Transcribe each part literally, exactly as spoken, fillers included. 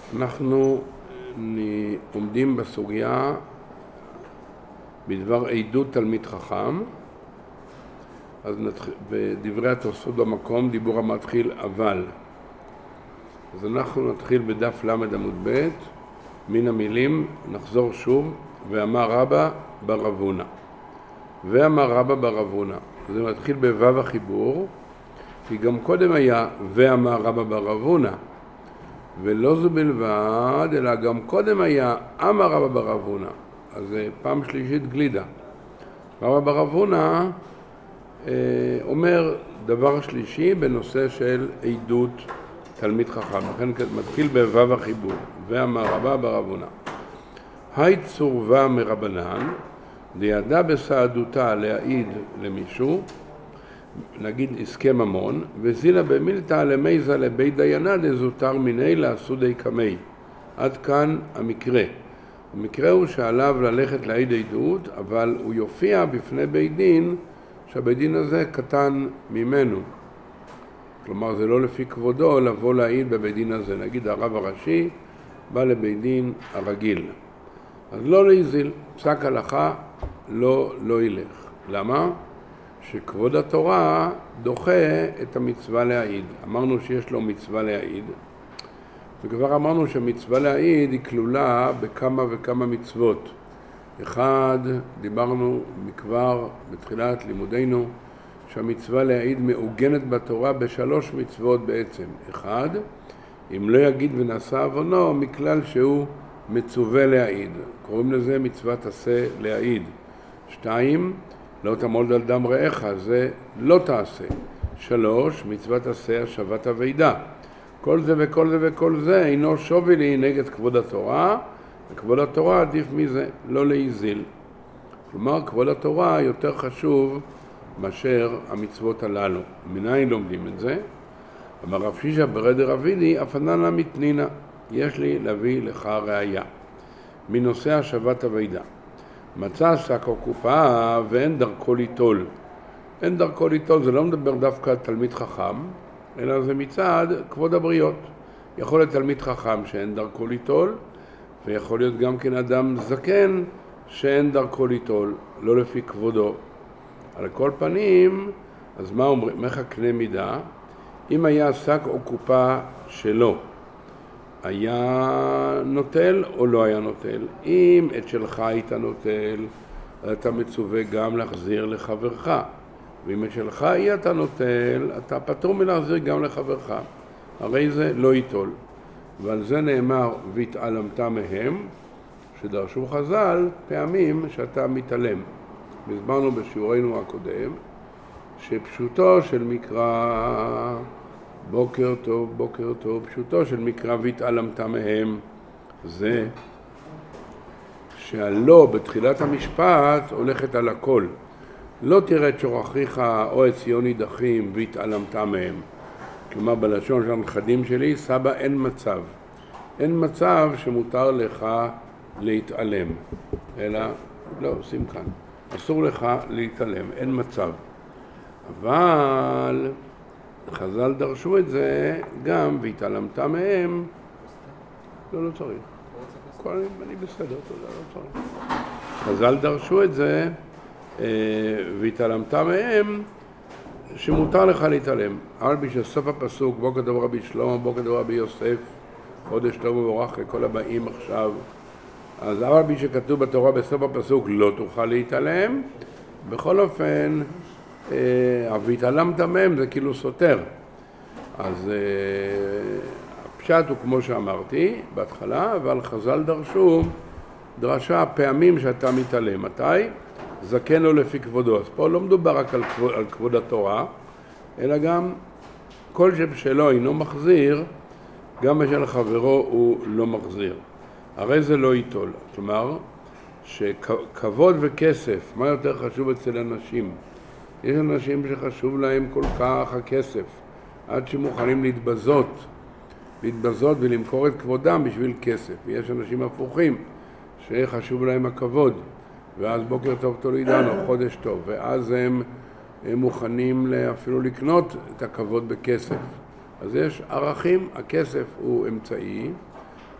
אנחנו עומדים בסוגיה בדבר עדות תלמיד חכם. אז נתח... בדברי התוספות במקום דיבור המתחיל אבל. אז אנחנו נתחיל בדף למד עמוד ב' מן המילים, נחזור שוב, ואמר רבא בר אבונה. ואמר רבא בר אבונה. זה מתחיל בוו החיבור, כי גם קודם היה ואמר רבא בר אבונה. ולא זו בלבד, אלא גם קודם היה אמר רבא בר אבונה. אז זה פעם שלישית גלידה. רבא בר אבונה אה, אומר דבר שלישי בנושא של עדות תלמיד חכם. לכן מתחיל בוו החיבור. ואמר רבא בר אבונה. היי צורבה מרבנן, לידע בסעדותה להעיד למישהו, נגיד עסקי ממון, וזילה במילתא למייזה לבית דיינה דזוטר מיני לעסודי קמי. עד כאן המקרה. המקרה הוא שעליו ללכת להעיד עדות, אבל הוא יופיע בפני בית דין שהבית דין הזה קטן ממנו. כלומר זה לא לפי כבודו לבוא להעיד בבית דין הזה. נגיד הרב הראשי בא לבית דין הרגיל. אז לא להיזיל, פסק הלכה לא, לא ילך. למה? שכבוד התורה דוחה את המצווה להעיד. אמרנו שיש לו מצווה להעיד, וכבר אמרנו שהמצווה להעיד היא כלולה בכמה וכמה מצוות. אחד, דיברנו מכבר בתחילת לימודינו, שהמצווה להעיד מעוגנת בתורה בשלוש מצוות בעצם. אחד, אם לא יגיד ונעשה עוונו, מכלל שהוא מצווה להעיד. קוראים לזה מצוות עשה להעיד. שתיים, לא תעמוד על דם רעך, זה לא תעשה. שלוש, מצוות עשה השבת הוידה. כל זה וכל זה וכל זה אינו שווי לי נגד כבוד התורה, וכבוד התורה עדיף מזה, לא להיזיל. כלומר, כבוד התורה יותר חשוב מאשר המצוות הללו. מניין לומדים את זה? אמר רב שישא ברד רבידי, אפננה מתנינה. יש לי להביא לך ראיה. מנושא השבת הוידה. מצא שק או קופה ואין דרכו ליטול. אין דרכו ליטול, זה לא מדבר דווקא על תלמיד חכם, אלא זה מצד כבוד הבריות. יכול להיות תלמיד חכם שאין דרכו ליטול, ויכול להיות גם כן אדם זקן שאין דרכו ליטול, לא לפי כבודו. על כל פנים, אז מה אומרים? איך הקנה מידה? אם היה שק או קופה שלו, היה נוטל או לא היה נוטל? אם את שלך היית נוטל, אתה מצווה גם להחזיר לחברך. ואם את שלך היא אתה נוטל, אתה פטור מלהחזיר גם לחברך. הרי זה לא ייטול. ועל זה נאמר, והתעלמת מהם, שדרשו חז"ל פעמים שאתה מתעלם. הסברנו בשיעורנו הקודם, שפשוטו של מקרא, בוקר טוב, בוקר טוב, פשוטו של מקרא והתעלמת מהם, זה שהלא בתחילת המשפט הולכת על הכל. לא תראה את שורחיך או את ציון יידחים והתעלמת מהם. כלומר בלשון של הנכדים שלי, סבא אין מצב. אין מצב שמותר לך להתעלם. אלא, לא, שים כאן. אסור לך להתעלם, אין מצב. אבל חז"ל דרשו את זה גם והתעלמת מהם. לא, לא צריך. כל אני בסדר, תודה, לא צריך. חז"ל דרשו את זה והתעלמת מהם שמותר לך להתעלם. אבל בשביל סוף הפסוק, בוקר טוב רבי שלמה, בוקר טוב רבי יוסף, חודש טוב ומבורך לכל הבאים עכשיו. אז אבל בי שכתוב בתורה בסוף הפסוק לא תוכל להתעלם, בכל אופן והתעלמת מהם זה כאילו סותר. אז הפשט הוא כמו שאמרתי בהתחלה, אבל חז"ל דרשו דרשה פעמים שאתה מתעלם. מתי? זקן לו לפי כבודו. אז פה לא מדובר רק על כבוד, על כבוד התורה, אלא גם כל שבשלו אינו מחזיר, גם בשל חברו הוא לא מחזיר. הרי זה לא ייטול. כלומר, שכבוד וכסף, מה יותר חשוב אצל אנשים? יש אנשים שחשוב להם כל כך הכסף, עד שמוכנים להתבזות, להתבזות ולמכור את כבודם בשביל כסף. יש אנשים הפוכים, שחשוב להם הכבוד, ואז בוקר טוב תולידנו, חודש טוב, ואז הם, הם מוכנים אפילו לקנות את הכבוד בכסף. אז יש ערכים, הכסף הוא אמצעי,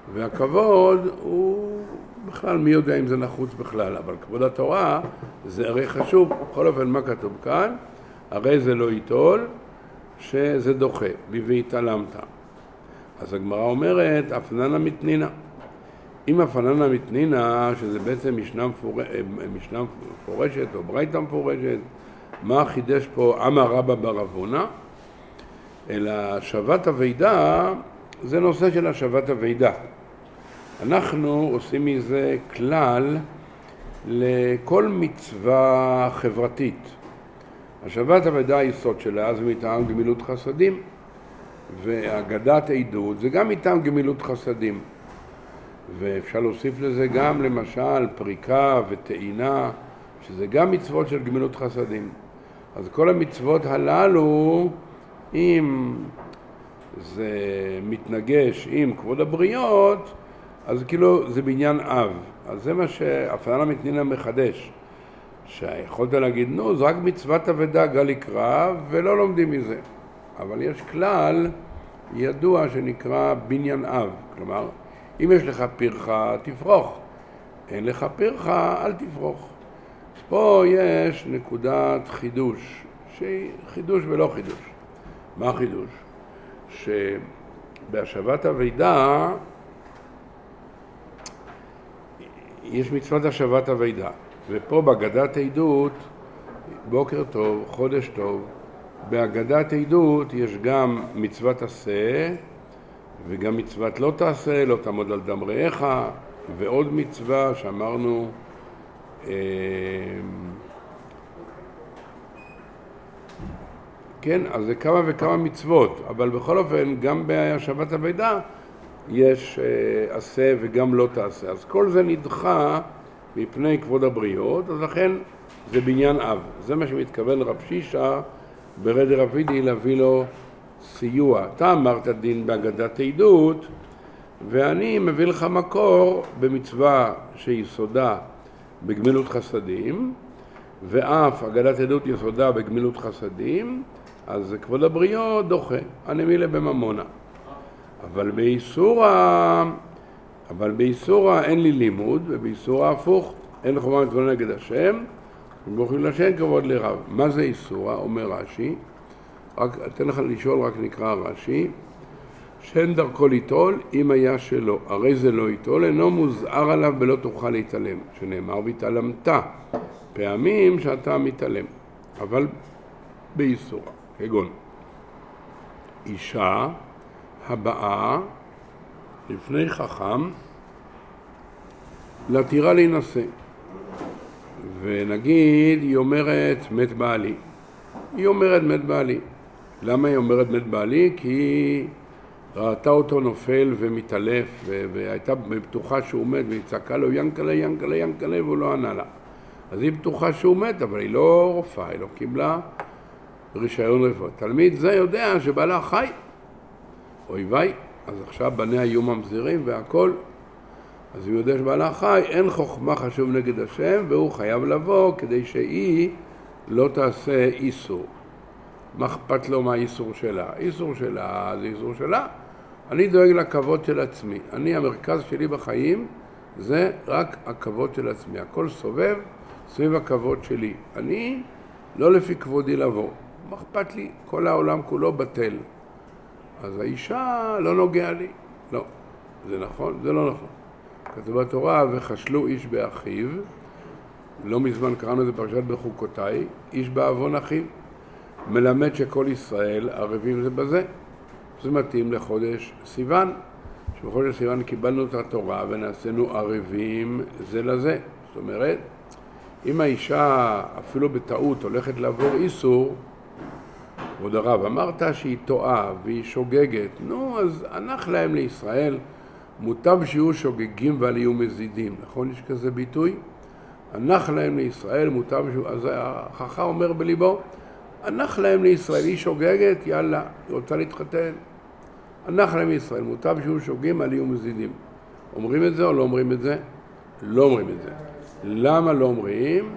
והכבוד הוא בכלל, מי יודע אם זה נחוץ בכלל, אבל כבוד התורה זה הרי חשוב. בכל אופן, מה כתוב כאן? הרי זה לא ייטול, שזה דוחה, והתעלמת. אז הגמרא אומרת, אפננה מתנינה. אם אפננה מתנינה, שזה בעצם משנה, מפור... משנה מפורשת או ברייתא מפורשת, מה חידש פה אמר רבא בר אבונה? אלא השבת הוידה, זה נושא של השבת הוידה. אנחנו עושים מזה כלל לכל מצווה חברתית. השבת הוידה היסוד שלה זה מטעם גמילות חסדים, והגדת עדות זה גם מטעם גמילות חסדים. ואפשר להוסיף לזה גם למשל פריקה וטעינה, שזה גם מצוות של גמילות חסדים. אז כל המצוות הללו, אם זה מתנגש עם כבוד הבריות, אז כאילו זה בעניין אב. אז זה מה שאפננה מתנינה מחדש. שיכולת להגיד, נו, זה רק מצוות אבדה גל יקרא, ולא לומדים מזה. אבל יש כלל ידוע שנקרא בניין אב. כלומר, אם יש לך פרחה, תפרוך. אין לך פרחה, אל תפרוך. אז פה יש נקודת חידוש, שהיא חידוש ולא חידוש. מה החידוש? שבהשבת הוידה, יש מצוות השבת הוידה. ופה בהגדת עדות, בוקר טוב, חודש טוב, בהגדת עדות יש גם מצוות עשה, וגם מצוות לא תעשה, לא תעמוד על דם רעך, ועוד מצווה שאמרנו, אה, כן, אז זה כמה וכמה מצוות, אבל בכל אופן, גם בהשבת הוידה יש אה, עשה וגם לא תעשה. אז כל זה נדחה מפני כבוד הבריות, אז לכן זה בניין אב. זה מה שמתכוון רב שישה ברד רבידי להביא לו סיוע. אתה אמרת דין בהגדת עדות, ואני מביא לך מקור במצווה שיסודה בגמילות חסדים, ואף הגדת עדות יסודה בגמילות חסדים, אז כבוד הבריות דוחה, הנמילה בממונה. אבל באיסורה, אבל באיסורה אין לי לימוד, ובאיסורה הפוך, אין לחובה מתבונן נגד השם, וברוכים לשם כבוד לרב. מה זה איסורה? אומר רש"י, רק אתן לך לשאול, רק נקרא רש"י, שאין דרכו ליטול אם היה שלו, הרי זה לא ייטול, אינו מוזער עליו בלא תוכל להתעלם, שנאמר והתעלמת, פעמים שאתה מתעלם, אבל באיסורה, כגון אישה הבאה לפני חכם להתירה להינשא, ונגיד היא אומרת מת בעלי, היא אומרת מת בעלי. למה היא אומרת מת בעלי? כי היא ראתה אותו נופל ומתעלף, והייתה בטוחה שהוא מת, והיא צעקה לו ינקלה, ינקלה, ינקלה, והוא לא ענה לה. אז היא בטוחה שהוא מת, אבל היא לא רופאה, היא לא קיבלה רישיון רפואה. תלמיד זה יודע שבעלה חי. אוי ויי, אז עכשיו בניה היו ממזירים והכל. אז הוא יודע שבעלה חי, אין חוכמה חשוב נגד השם, והוא חייב לבוא כדי שהיא לא תעשה איסור. מה אכפת לו מה האיסור שלה? איסור שלה זה איסור שלה. אני דואג לכבוד של עצמי. אני, המרכז שלי בחיים זה רק הכבוד של עצמי. הכל סובב סביב הכבוד שלי. אני לא לפי כבודי לבוא. מה אכפת לי? כל העולם כולו בטל. אז האישה לא נוגע לי. לא. זה נכון? זה לא נכון. כתוב בתורה, וחשלו איש באחיו. לא מזמן קראנו את זה פרשת בחוקותיי. איש בעוון אחיו. מלמד שכל ישראל ערבים זה בזה. זה מתאים לחודש סיוון. שבחודש סיוון קיבלנו את התורה ונעשינו ערבים זה לזה. זאת אומרת, אם האישה אפילו בטעות הולכת לעבור איסור, כבוד הרב, אמרת שהיא טועה והיא שוגגת, נו, אז הנח להם לישראל, מוטב שיהיו שוגגים ועל יהיו מזידים. נכון, יש כזה ביטוי? הנח להם לישראל, מוטב שיהיו, אז החכם אומר בליבו, הנח להם לישראל, היא שוגגת, יאללה, היא רוצה להתחתן. הנח להם לישראל, מוטב שיהיו שוגגים ועל יהיו מזידים. אומרים את זה או לא אומרים את זה? לא אומרים את זה. למה לא אומרים?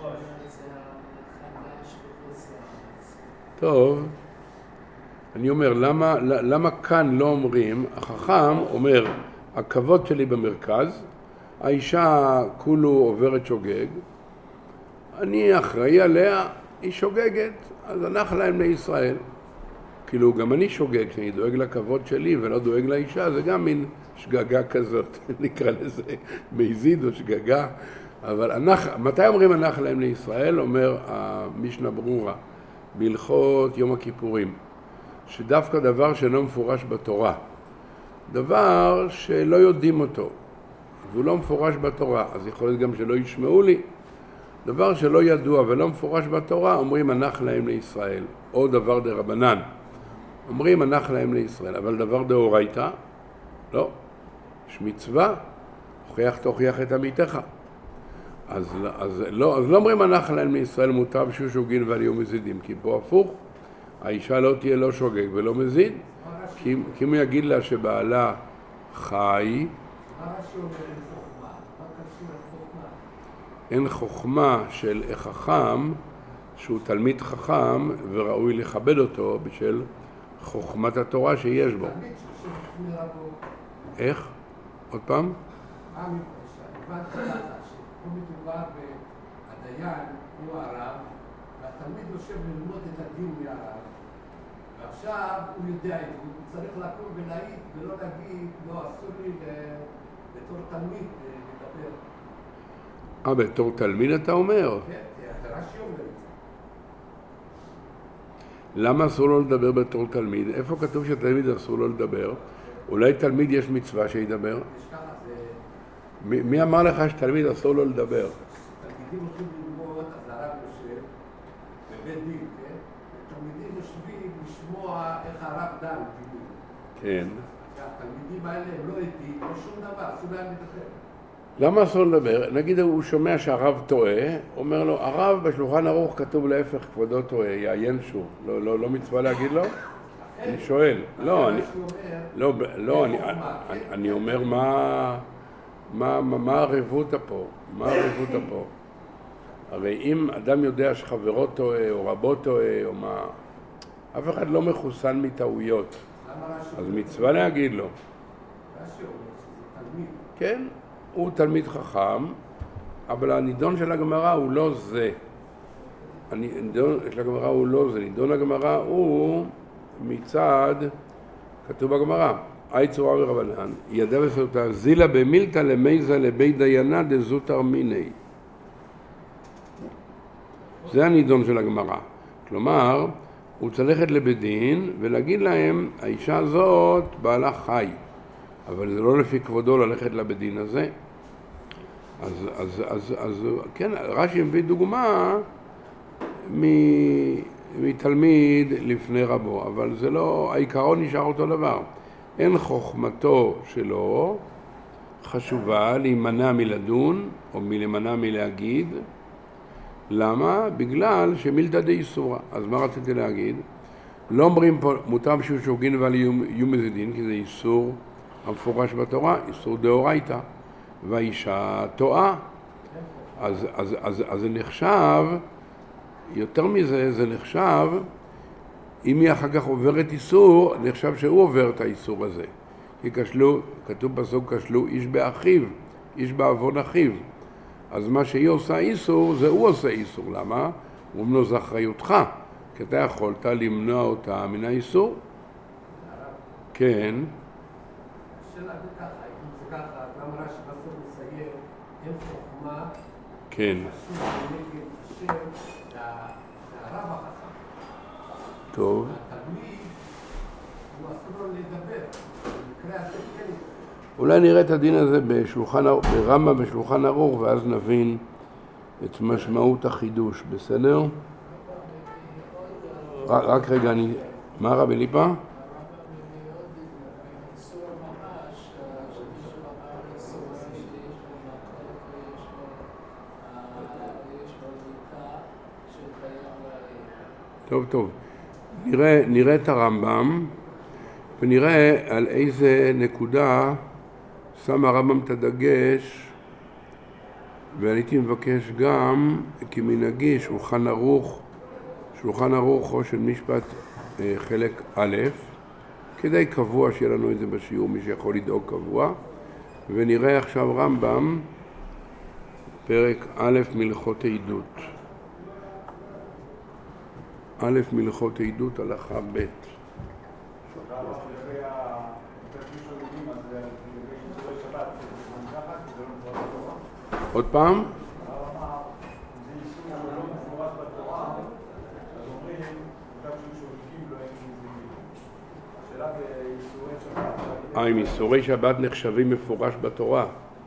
טוב, אני אומר, למה, למה כאן לא אומרים? החכם אומר, הכבוד שלי במרכז, האישה כולו עוברת שוגג, אני אחראי עליה, היא שוגגת, אז הנח להם לישראל. כאילו גם אני שוגג, שאני דואג לכבוד שלי ולא דואג לאישה, זה גם מין שגגה כזאת, נקרא לזה מזיד או שגגה. אבל הנח, מתי אומרים הנח להם לישראל? אומר המשנה ברורה, בהלכות יום הכיפורים, שדווקא דבר שאינו מפורש בתורה, דבר שלא יודעים אותו, והוא לא מפורש בתורה, אז יכול להיות גם שלא ישמעו לי, דבר שלא ידוע ולא מפורש בתורה, אומרים הנח להם לישראל, או דבר דרבנן, אומרים הנח להם לישראל, אבל דבר דאורייתא, לא, יש מצווה, הוכיח תוכיח את עמיתך. אז, אז, לא, אז לא אומרים הנח להם לישראל מוטב שהוא שוגין ועל יום מזידים, כי פה הפוך, האישה לא תהיה לא שוגג ולא מזיד, כי, כי אם הוא יגיד לה שבעלה חי, אין חוכמה של חכם שהוא תלמיד חכם וראוי לכבד אותו בשל חוכמת התורה שיש בו. איך? עוד פעם? הוא מדובר בדיין, הוא הרב, והתלמיד יושב ללמוד את הדין מהרב, ועכשיו הוא יודע את זה, הוא צריך לקום ולהעיד ולא להגיד, לא, אסור לי בתור תלמיד לדבר. אה, בתור תלמיד אתה אומר? כן, רש"י אומר את זה. למה אסור לו לדבר בתור תלמיד? איפה כתוב שתלמיד אסור לו לדבר? אולי תלמיד יש מצווה שידבר? יש ככה, זה... מי, מי אמר לך שתלמיד אסור לו לדבר? תלמידים הולכים ללמוד, אז הרב יושב בבית דין, כן? ותלמידים יושבים לשמוע איך הרב דן, כאילו. כן. התלמידים האלה הם לא עדים, לא שום דבר, אסור להם לדבר. למה אסור לדבר? נגיד הוא שומע שהרב טועה, אומר לו, הרב בשולחן ערוך כתוב להפך, כבודו טועה, יעיין שוב. לא, לא, לא מצווה להגיד לו? אני שואל. לא, אני... לא, לא, אני, אני אומר מה... מה, מה, מה הרבותא פה? מה הרבותא פה? הרי אם אדם יודע שחברו טועה או רבו טועה או מה, אף אחד לא מחוסן מטעויות. אז מצווה להגיד לו. כן, הוא תלמיד חכם, אבל הנידון של הגמרא הוא לא זה. הנידון של הגמרא הוא לא זה. נידון הגמרא הוא מצד, כתוב בגמרא, אי צורה ורבנן, ידע וסוטה, זילה במילתא למייזה לבי דיינה דזוטר מיני. זה הנידון של הגמרא. כלומר, הוא צריך ללכת לבית דין ולהגיד להם, האישה הזאת בעלה חי, אבל זה לא לפי כבודו ללכת לבית דין הזה. אז, אז, אז, אז כן, רש"י מביא דוגמה מתלמיד לפני רבו, אבל זה לא, העיקרון נשאר אותו דבר. אין חוכמתו שלו חשובה להימנע מלדון או מלהימנע מלהגיד. למה? בגלל שמילתא דאיסורא. אז מה רציתי להגיד? לא אומרים פה מוטב שהוא שוגין ועל יום מזידין, כי זה איסור המפורש בתורה, איסור דאורייתא, והאישה טועה. אז, אז, אז, אז זה נחשב, יותר מזה, זה נחשב, אם היא אחר כך עוברת איסור, נחשב שהוא עובר את האיסור הזה. כי כשלו, כתוב פסוק, כשלו איש באחיו, איש בעוון אחיו. אז מה שהיא עושה איסור, זה הוא עושה איסור. למה? הוא אומר לו, זה אחריותך, כי אתה יכולת למנוע אותה מן האיסור. כן. השאלה זה ככה, אם זה ככה, גם רש"י בסוף מסיים, אין חוכמה, כן. חשוב בנגד השם, זה הרב החכם. טוב. התלמיד, הוא אסור לו לדבר, במקרה הזה כן. אולי נראה את הדין הזה בשולחן, ברמב"ם בשולחן ערוך, ואז נבין את משמעות החידוש, בסדר? רק, רק רגע, אני... מה רבי ליפה? טוב, טוב. נראה, נראה את הרמב"ם, ונראה על איזה נקודה שם הרמב"ם את הדגש, והייתי מבקש גם, כמנהגי, שולחן ערוך, שולחן ערוך או של משפט חלק א', כדי קבוע שיהיה לנו את זה בשיעור, מי שיכול לדאוג קבוע, ונראה עכשיו רמב"ם, פרק א' מלכות עדות. א' מלכות עדות הלכה ב'. עוד פעם? אה, אם איסורי שבת נחשבים מפורש בתורה.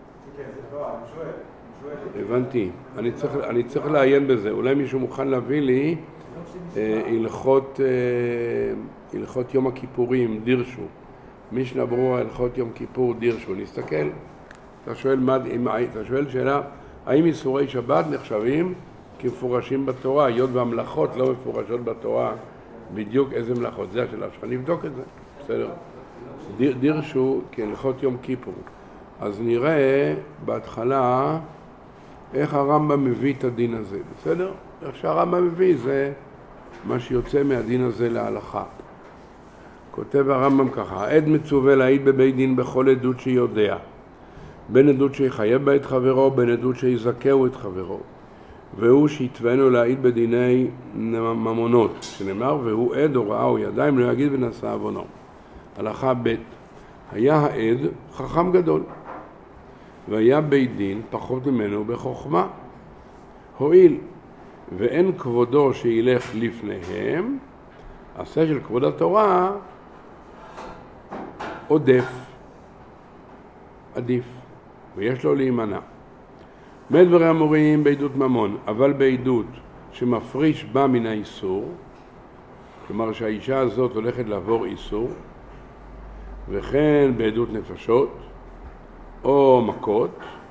הבנתי. אני צריך, אני צריך לעיין בזה. אולי מישהו מוכן להביא לי הלכות, הלכות יום הכיפורים, דירשו. משנה ברורה, הלכות יום כיפור, דירשו. נסתכל. אתה שואל, מה, אתה שואל שאלה, האם איסורי שבת נחשבים כמפורשים בתורה? היות והמלאכות לא מפורשות בתורה, בדיוק איזה מלאכות? זה השאלה שלך, נבדוק את זה. בסדר. דיר, דירשו כהלכות יום כיפור. אז נראה בהתחלה איך הרמב"ם מביא את הדין הזה. בסדר? איך שהרמב"ם מביא זה מה שיוצא מהדין הזה להלכה. כותב הרמב"ם ככה, העד מצווה להעיד בבית דין בכל עדות שיודע, בין עדות שיחייב בה את חברו, בין עדות שיזכהו את חברו. והוא שיתבנו להעיד בדיני ממונות, שנאמר, והוא עד או ראה או ידיים לא יגיד ונשא עוונו. הלכה ב' היה העד חכם גדול, והיה בית דין פחות ממנו בחוכמה. הועיל, ואין כבודו שילך לפניהם, עשה של כבוד התורה עודף, עדיף, ויש לו להימנע. מדברי אמורים בעדות ממון, אבל בעדות שמפריש בה מן האיסור, כלומר שהאישה הזאת הולכת לעבור איסור, וכן בעדות נפשות או מכות.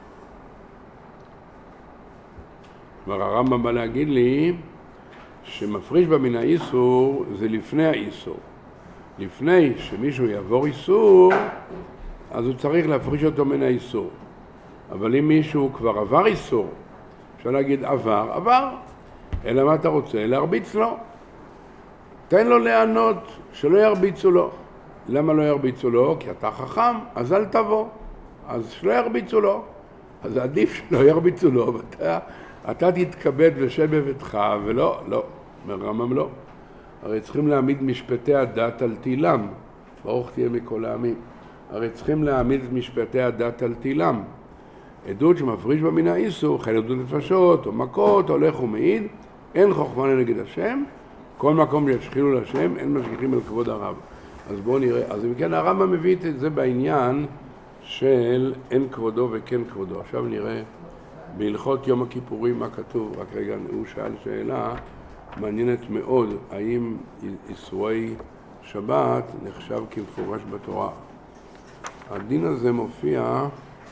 כלומר הרמב"ם בא להגיד לי שמפריש בה מן האיסור זה לפני האיסור. לפני שמישהו יעבור איסור, אז הוא צריך להפריש אותו מן האיסור. אבל אם מישהו כבר עבר איסור, אפשר להגיד עבר, עבר. אלא מה אתה רוצה? להרביץ לו. תן לו לענות שלא ירביצו לו. למה לא ירביצו לו? כי אתה חכם, אז אל תבוא. אז שלא ירביצו לו. אז עדיף שלא ירביצו לו, ואתה אתה תתכבד ושב בביתך, ולא, לא. מרמם לא. הרי צריכים להעמיד משפטי הדת על תילם. ברוך תהיה מכל העמים. הרי צריכים להעמיד את משפטי הדת על תילם. עדות שמפריש בה מן האיסור, חי עדות נפשות או מכות, הולך ומעיד, אין חוכמה לנגד השם, כל מקום שישחילו לשם, אין משגיחים על כבוד הרב. אז בואו נראה, אז אם כן הרמב"ם מביא את זה בעניין של אין כבודו וכן כבודו. עכשיו נראה בהלכות יום הכיפורים מה כתוב. רק רגע, הוא שאל שאלה מעניינת מאוד, האם איסורי שבת נחשב כמפורש בתורה. הדין הזה מופיע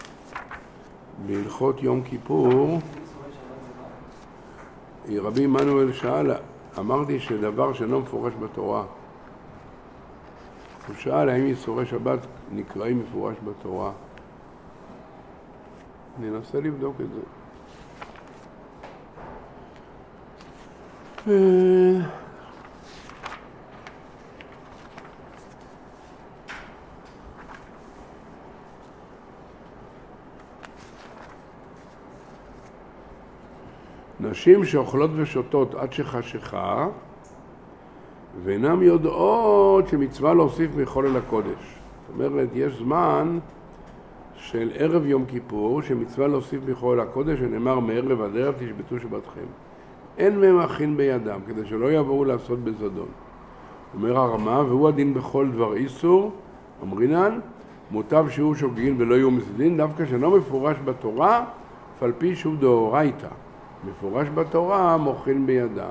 בהלכות יום כיפור. רבי עמנואל שאל, אמרתי שדבר שאינו מפורש בתורה, הוא שאל האם איסורי שבת נקראים מפורש בתורה. ננסה לבדוק את זה. נשים שאוכלות ושותות עד שחשיכה ואינם יודעות שמצווה להוסיף מחול אל הקודש. זאת אומרת, יש זמן של ערב יום כיפור שמצווה להוסיף מחול אל הקודש, שנאמר מערב עד ערב תשבתו שבתכם. אין מהם הכין בידם, כדי שלא יבואו לעשות בזדון. אומר הרמה, והוא הדין בכל דבר איסור, אמרינן, מוטב שהוא שוגגין ולא יהיו מסדין, דווקא שאינו מפורש בתורה, על פי שהוא דאורייתא. מפורש בתורה, מוכין בידם.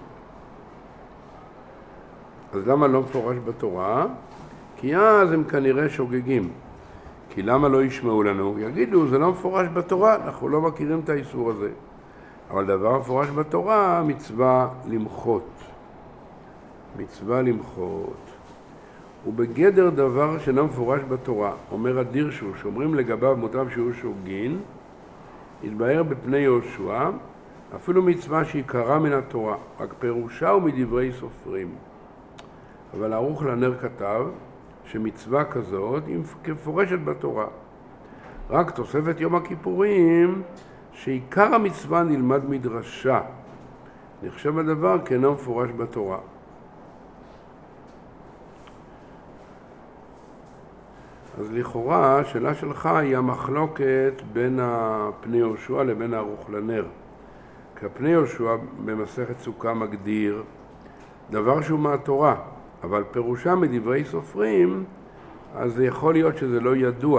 אז למה לא מפורש בתורה? כי אז הם כנראה שוגגים. כי למה לא ישמעו לנו? יגידו, זה לא מפורש בתורה, אנחנו לא מכירים את האיסור הזה. אבל דבר מפורש בתורה, מצווה למחות. מצווה למחות. ובגדר דבר שאינו מפורש בתורה, אומר הדירשו, שאומרים לגביו מוטב שהוא שוגגין, יתבהר בפני יהושע, אפילו מצווה שעיקרה מן התורה, רק פירושה הוא מדברי סופרים. אבל ערוך לנר כתב שמצווה כזאת היא מפורשת בתורה. רק תוספת יום הכיפורים, שעיקר המצווה נלמד מדרשה. נחשב הדבר כאינו מפורש בתורה. אז לכאורה, השאלה שלך היא המחלוקת בין הפני יהושע לבין הערוך לנר. כי הפני יהושע במסכת סוכה מגדיר דבר שהוא מהתורה, אבל פירושה מדברי סופרים, אז זה יכול להיות שזה לא ידוע.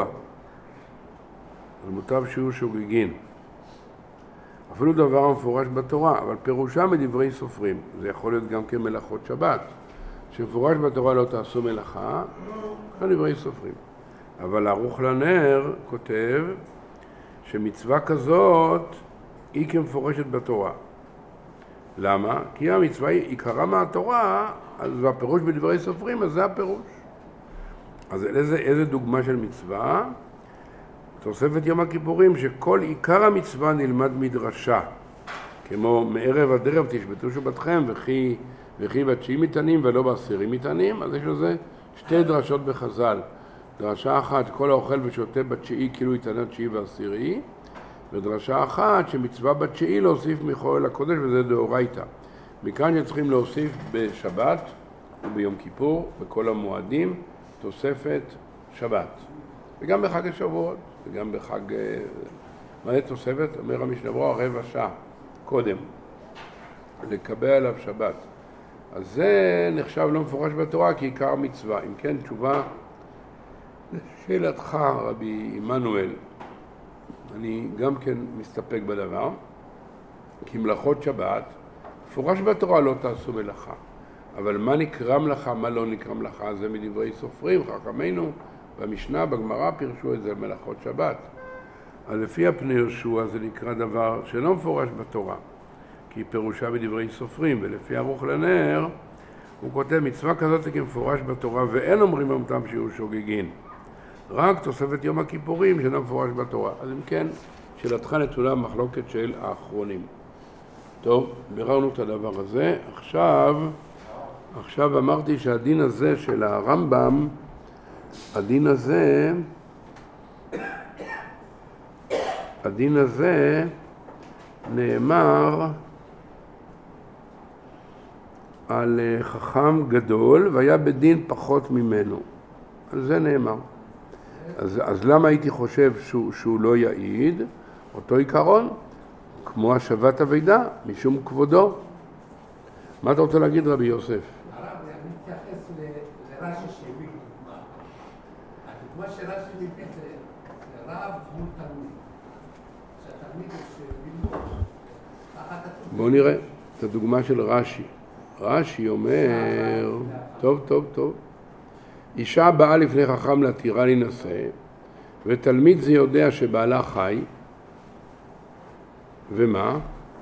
אז מוטב שיהיו שוגגין. אפילו דבר המפורש בתורה, אבל פירושה מדברי סופרים. זה יכול להיות גם כמלאכות שבת. שמפורש בתורה לא תעשו מלאכה, כאן דברי סופרים. אבל הערוך לנר כותב שמצווה כזאת היא כמפורשת בתורה. למה? כי המצווה היא עיקרה מהתורה, אז הפירוש בדברי סופרים, אז זה הפירוש. אז איזה, איזה דוגמה של מצווה? תוספת יום הכיפורים, שכל עיקר המצווה נלמד מדרשה. כמו מערב עד ערב תשבתו שבתכם, וכי, וכי בתשיעי מטענים ולא בעשירי מטענים, אז יש לזה שתי דרשות בחז"ל. דרשה אחת, כל האוכל ושותה בתשיעי כאילו יטענה תשיעי ועשירי, ודרשה אחת שמצווה בתשיעי להוסיף מחולל הקודש, וזה דאורייתא. מכאן שצריכים להוסיף בשבת וביום כיפור, בכל המועדים, תוספת שבת. וגם בחג השבועות, וגם בחג... מה זה תוספת? אומר המשנה ברורה, רבע שעה קודם, לקבל עליו שבת. אז זה נחשב לא מפורש בתורה כעיקר מצווה. אם כן, תשובה לשאלתך, רבי עמנואל, אני גם כן מסתפק בדבר, כי מלאכות שבת, מפורש בתורה לא תעשו מלאכה. אבל מה נקרא מלאכה, מה לא נקרא מלאכה, זה מדברי סופרים, חכמינו, במשנה, בגמרא, פירשו את זה מלאכות שבת. אז לפי הפני יהושע זה נקרא דבר שלא מפורש בתורה, כי פירושה מדברי סופרים, ולפי ערוך לנר, הוא כותב מצווה כזאת כמפורש בתורה, ואין אומרים במותם שיהיו שוגגין. רק תוספת יום הכיפורים שלא מפורש בתורה. אז אם כן, שאלתך נתונה מחלוקת של האחרונים. טוב, ביררנו את הדבר הזה. עכשיו, עכשיו אמרתי שהדין הזה של הרמב"ם, הדין הזה, הדין הזה נאמר על חכם גדול והיה בדין פחות ממנו. על זה נאמר. אז, אז למה הייתי חושב שהוא, שהוא לא יעיד? אותו עיקרון, כמו השבת אבידה, משום כבודו. מה אתה רוצה להגיד, רבי יוסף? הרב, אני מתייחס לרש"י שהביא דוגמה. הדוגמה שרש"י הביא זה רב מול תלמיד. שהתלמיד שבלמוד, ככה כתוב. בואו נראה את הדוגמה של רש"י. רש"י אומר, טוב, טוב, טוב. אישה באה לפני חכם להתירה להינשא, ותלמיד זה יודע שבעלה חי, ומה?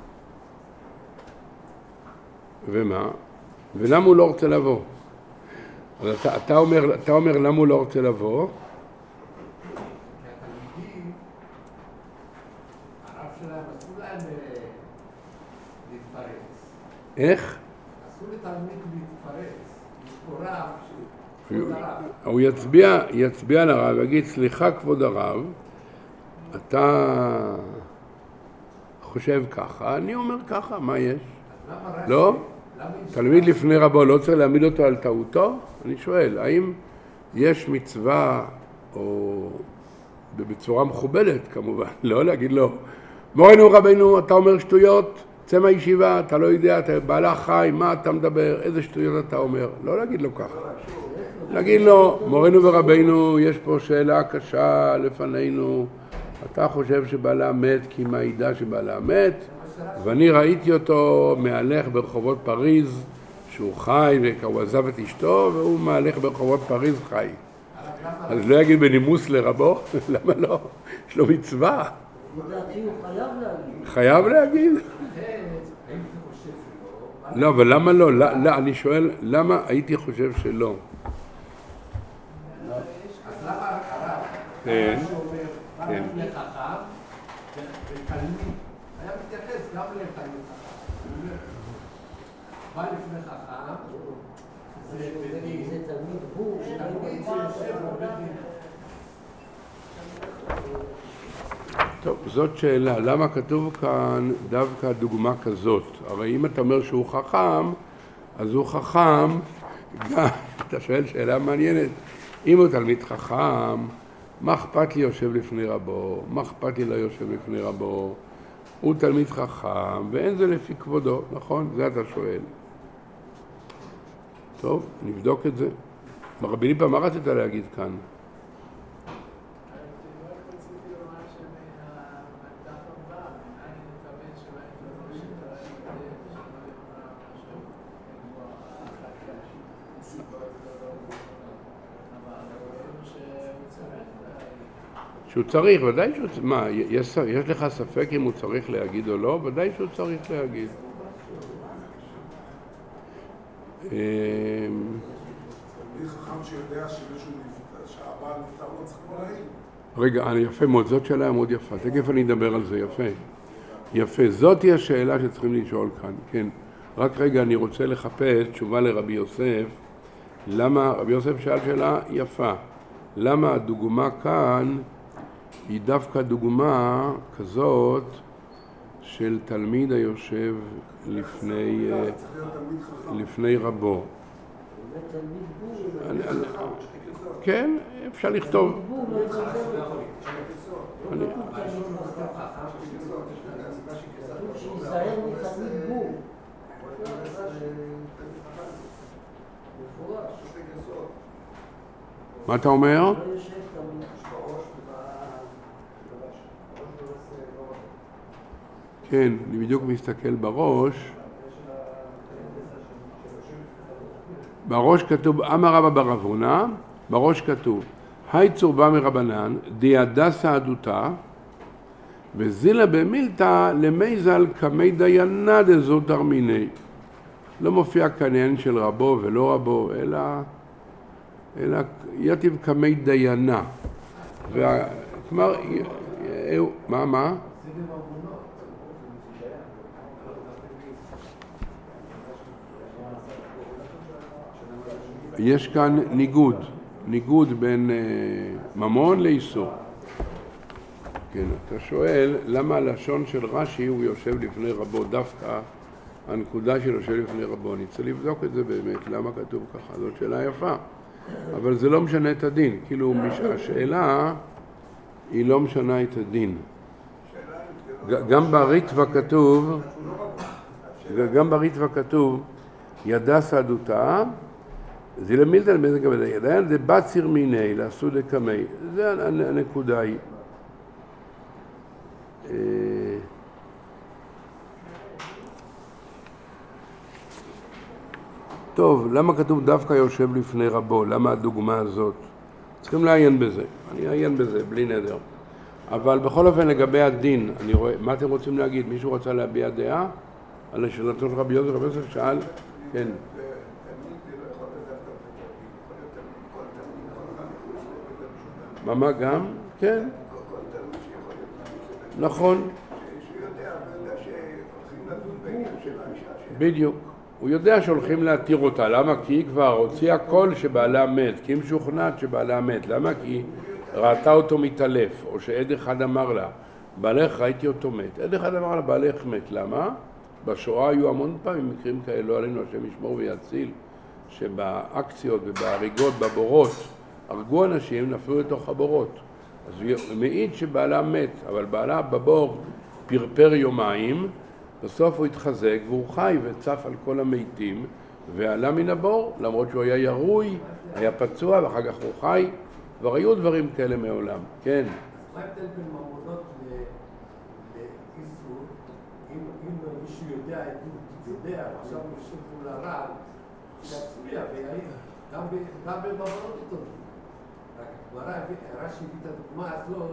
ומה? ולמה הוא לא רוצה לבוא? אז אתה, אתה, אומר, אתה אומר למה הוא לא רוצה לבוא? כי התלמידים, הרב שלהם אסור להם להתפרץ. איך? אסור לתלמיד להתפרץ. יש פה רב הוא יצביע, יצביע לרב ויגיד, סליחה כבוד הרב, אתה חושב ככה, אני אומר ככה, מה יש? לא? תלמיד לפני רבו לא צריך להעמיד אותו על טעותו? אני שואל, האם יש מצווה, או בצורה מכובדת כמובן, לא להגיד לו, מורנו רבנו, אתה אומר שטויות, צא מהישיבה, אתה לא יודע, אתה בעלה חי, מה אתה מדבר, איזה שטויות אתה אומר, לא להגיד לו ככה. להגיד לו, מורנו ורבנו, יש פה שאלה קשה לפנינו, אתה חושב שבעלה מת כי מעידה שבעלה מת, ואני ראיתי אותו מהלך ברחובות פריז, שהוא חי והוא עזב את אשתו, והוא מהלך ברחובות פריז חי. אז לא יגיד בנימוס לרבו, למה לא? יש לו מצווה. לדעתי הוא חייב להגיד. חייב להגיד? לא, אבל למה לא? לא, אני שואל, למה הייתי חושב שלא? אז למה הרב, כן, שאומר, בא כן. לפני חכם ותלמיד, היה מתייחס גם לתלמיד חכם. בא לפני חכם, זה בדין, זה תלמיד הוא, תלמיד שיושב בבית דין. טוב, זאת שאלה. למה כתוב כאן דווקא דוגמה כזאת? הרי אם אתה אומר שהוא חכם, אז הוא חכם, גם, אתה שואל שאלה מעניינת, אם הוא תלמיד חכם, מה אכפת לי יושב לפני רבו? מה אכפת לי לא יושב לפני רבו? הוא תלמיד חכם, ואין זה לפי כבודו, נכון? זה אתה שואל. טוב, נבדוק את זה. רבי ליפא, מה רצית להגיד כאן? שהוא צריך, ודאי שהוא צריך, מה, יש, יש לך ספק אם הוא צריך להגיד או לא? ודאי שהוא צריך להגיד. אני חכם שיודע שמישהו שהבעל נפטר לא צריך להעיד. רגע, אני יפה מאוד, זאת שאלה מאוד יפה, תכף אני אדבר על זה, יפה. יפה, זאת היא השאלה שצריכים לשאול כאן, כן. רק רגע, אני רוצה לחפש תשובה לרבי יוסף, למה, רבי יוסף שאל שאלה יפה, למה הדוגמה כאן היא דווקא דוגמה כזאת של תלמיד היושב לפני, לפני רבו. כן, אפשר לכתוב. מה אתה אומר? כן, אני בדיוק מסתכל בראש. בראש כתוב, אמר רבא בר אבונה, בראש כתוב, היי צורבה מרבנן, דיעדסה עדותה, וזילה במילתא למייזל כמי דיינה דזוטר מיני. לא מופיע כאן עניין של רבו ולא רבו, אלא, אלא יתיב כמי דיינה. כלומר, מה, מה? יש כאן ניגוד, ניגוד בין ממון לאיסור. כן, אתה שואל למה הלשון של רש"י הוא יושב לפני רבו, דווקא הנקודה של יושב לפני רבו. אני צריך לבדוק את זה באמת, למה כתוב ככה, זאת שאלה יפה. אבל זה לא משנה את הדין, כאילו השאלה היא לא משנה את הדין. גם בריטב"א כתוב, גם בריטב"א כתוב, ידע סעדותה, זה למילתא למזג הבדל, ידיין זה בציר מיני, לעשו דקמי, זה הנקודה היא. טוב, למה כתוב דווקא יושב לפני רבו? למה הדוגמה הזאת? צריכים לעיין בזה, אני אעיין בזה, בלי נדר. אבל בכל אופן לגבי הדין, אני רואה, מה אתם רוצים להגיד? מישהו רוצה להביע דעה? על השאלתו של רבי יוסף, רבי יוסף שאל, כן. מה מה גם? כן. נכון. בדיוק. הוא יודע שהולכים להתיר אותה. למה? כי היא כבר הוציאה קול שבעלה מת. כי היא משוכנעת שבעלה מת. למה? כי ראתה אותו מתעלף. או שעד אחד אמר לה, בעלך ראיתי אותו מת. עד אחד אמר לה, בעלך מת. למה? בשואה היו המון פעמים מקרים כאלה, לא עלינו השם ישמור ויציל, שבאקציות ובהריגות, בבורות, הרגו אנשים, נפלו לתוך הבורות. אז הוא מעיד שבעלה מת, אבל בעלה בבור פרפר יומיים, בסוף הוא התחזק והוא חי וצף על כל המתים, ועלה מן הבור, למרות שהוא היה ירוי, היה פצוע, ואחר כך הוא חי, כבר היו דברים כאלה מעולם. כן. מה ההבדל בין ממונות לאיסור, אם מישהו יודע, יודע, עכשיו הוא יושב מול הרב, שיצביע ויעיד, גם בממונות איתו. רש"י הביא את הדוגמה הזאת.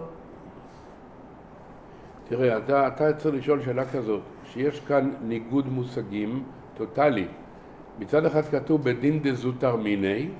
תראה, אתה, אתה צריך לשאול שאלה כזאת, שיש כאן ניגוד מושגים טוטלי. מצד אחד כתוב בדין דזוטר מיני,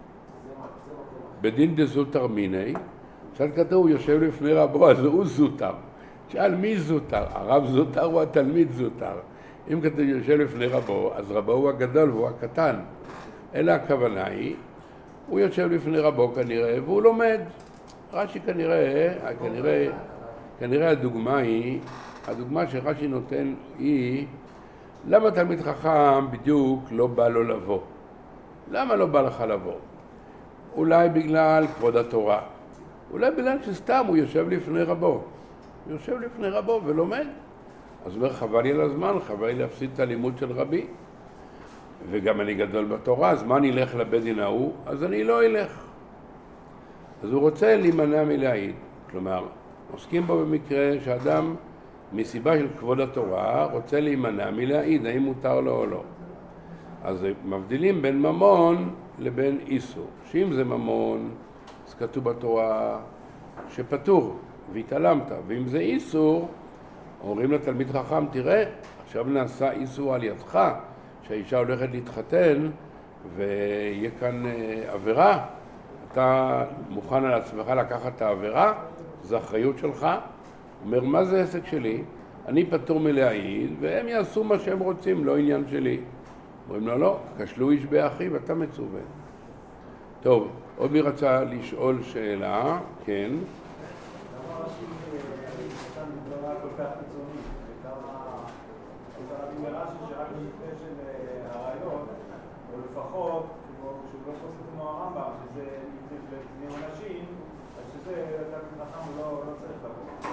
בדין דזוטר מיני, מצד כתוב הוא יושב לפני רבו, אז הוא זוטר. שאל מי זוטר? הרב זוטר הוא התלמיד זוטר. אם כתוב יושב לפני רבו, אז רבו הוא הגדול והוא הקטן. אלא הכוונה היא, הוא יושב לפני רבו כנראה, והוא לומד. רש"י כנראה, כנראה, כנראה הדוגמה היא, הדוגמה שרש"י נותן היא, למה תלמיד חכם בדיוק לא בא לו לבוא? למה לא בא לך לבוא? אולי בגלל כבוד התורה, אולי בגלל שסתם הוא יושב לפני רבו, הוא יושב לפני רבו ולומד. אז הוא אומר, חבל לי על הזמן, חבל לי להפסיד את הלימוד של רבי. וגם אני גדול בתורה, אז מה אני אלך לבית דין ההוא? אז אני לא אלך. אז הוא רוצה להימנע מלהעיד. כלומר, עוסקים בו במקרה שאדם מסיבה של כבוד התורה רוצה להימנע מלהעיד, האם מותר לו או לא. אז מבדילים בין ממון לבין איסור. שאם זה ממון, אז כתוב בתורה שפטור והתעלמת, ואם זה איסור, אומרים לתלמיד חכם, תראה, עכשיו נעשה איסור על ידך, שהאישה הולכת להתחתן ויהיה כאן עבירה, אתה מוכן על עצמך לקחת את העבירה, זו אחריות שלך. אומר, מה זה עסק שלי? אני פטור מלהעיד, והם יעשו מה שהם רוצים, לא עניין שלי. אומרים לו, לא, כשלו איש באחיו, אתה מצווה. טוב, עוד מי רצה לשאול שאלה? כן. למה רש"י נתן דברה כל כך קיצונית? וכמה... אני רש"י שרק במקרה של הרעיון, או לפחות, שהוא לא חוסר כמו הרמב"ם, שזה לפני אנשים, אז שזה, תלמיד חכם הוא לא צריך לבוא.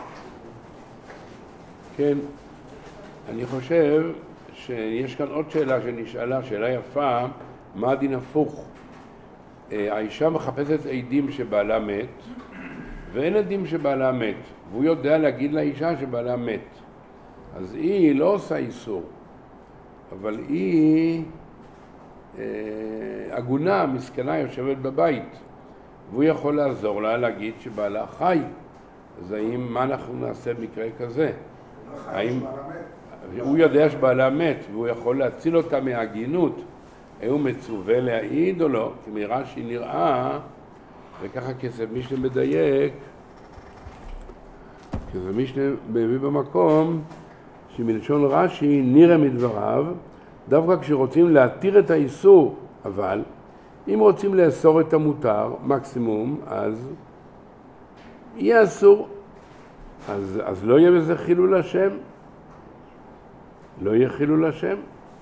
כן, אני חושב שיש כאן עוד שאלה שנשאלה, שאלה יפה, מה הדין הפוך? האישה מחפשת עדים שבעלה מת, ואין עדים שבעלה מת, והוא יודע להגיד לאישה שבעלה מת. אז היא לא עושה איסור, אבל היא אה, עגונה, מסכנה, יושבת בבית, והוא יכול לעזור לה להגיד שבעלה חי. אז האם, מה אנחנו נעשה במקרה כזה? האם, הוא יודע שבעלה מת, והוא יכול להציל אותה מהגינות, האם הוא מצווה להעיד או לא? כי מרש"י נראה, וככה כסף משנה מדייק, כסף משנה מביא במקום, שמלשון רש"י נראה מדבריו, דווקא כשרוצים להתיר את האיסור, אבל אם רוצים לאסור את המותר, מקסימום, אז יהיה אסור. אז, אז לא יהיה בזה חילול השם. לא יהיה חילול השם.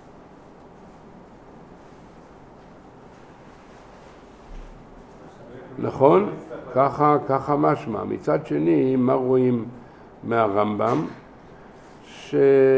נכון? ככה, ככה משמע. מצד שני, מה רואים מהרמב"ם? ש...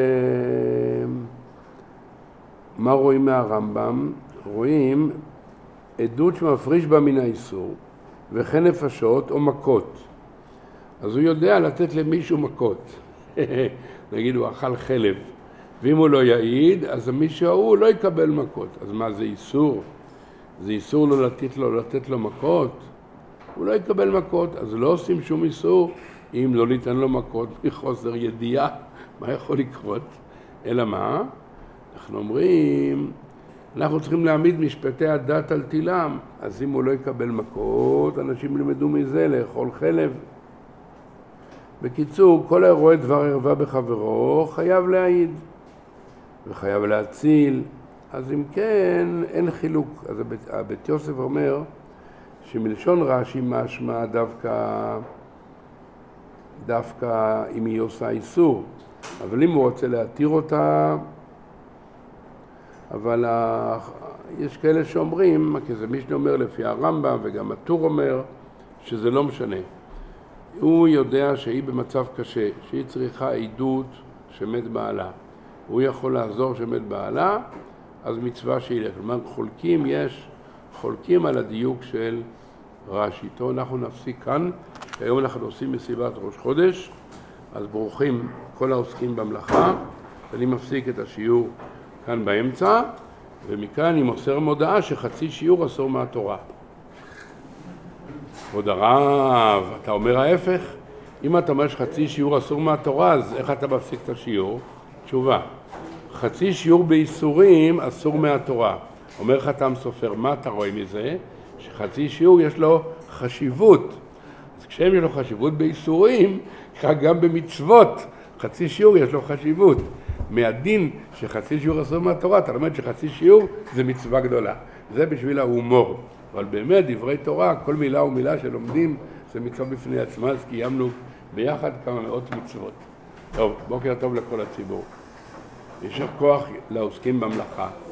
מה רואים מהרמב"ם? רואים עדות שמפריש בה מן האיסור, וכן נפשות או מכות. אז הוא יודע לתת למישהו מכות. נגיד, הוא אכל חלב. ואם הוא לא יעיד, אז מישהו ההוא לא יקבל מכות. אז מה, זה איסור? זה איסור לא לתת לו, לתת לו מכות? הוא לא יקבל מכות, אז לא עושים שום איסור אם לא ניתן לו מכות מחוסר ידיעה. מה יכול לקרות? אלא מה? אנחנו אומרים, אנחנו צריכים להעמיד משפטי הדת על תילם. אז אם הוא לא יקבל מכות, אנשים ילמדו מזה לאכול חלב. בקיצור, כל הרואה דבר ערווה בחברו חייב להעיד וחייב להציל. אז אם כן, אין חילוק. אז הבית יוסף אומר שמלשון רש"י משמע דווקא, דווקא אם היא עושה איסור. אבל אם הוא רוצה להתיר אותה, אבל ה... יש כאלה שאומרים, כי זה משנה אומר לפי הרמב"ם וגם הטור אומר, שזה לא משנה. הוא יודע שהיא במצב קשה, שהיא צריכה עדות שמת בעלה. הוא יכול לעזור שמת בעלה, אז מצווה שילך. כלומר, חולקים יש, חולקים על הדיוק של רש"י. טוב, אנחנו נפסיק כאן, כי היום אנחנו עושים מסיבת ראש חודש, אז ברוכים כל העוסקים במלאכה, ואני מפסיק את השיעור כאן באמצע, ומכאן אני מוסר מודעה שחצי שיעור אסור מהתורה. כבוד הרב, אתה אומר ההפך? אם אתה אומר שחצי שיעור אסור מהתורה, אז איך אתה מפסיק את השיעור? תשובה, חצי שיעור באיסורים אסור מהתורה. אומר חתם סופר, מה אתה רואה מזה? שחצי שיעור יש לו חשיבות. אז כשהם יש לו חשיבות באיסורים, כך גם במצוות, חצי שיעור יש לו חשיבות. מהדין שחצי שיעור אסור מהתורה, אתה לומד שחצי שיעור זה מצווה גדולה. זה בשביל ההומור. אבל באמת, דברי תורה, כל מילה ומילה שלומדים, זה מצווה בפני עצמה, אז קיימנו ביחד כמה מאות מצוות. טוב, בוקר טוב לכל הציבור. יישר כוח לעוסקים במלאכה.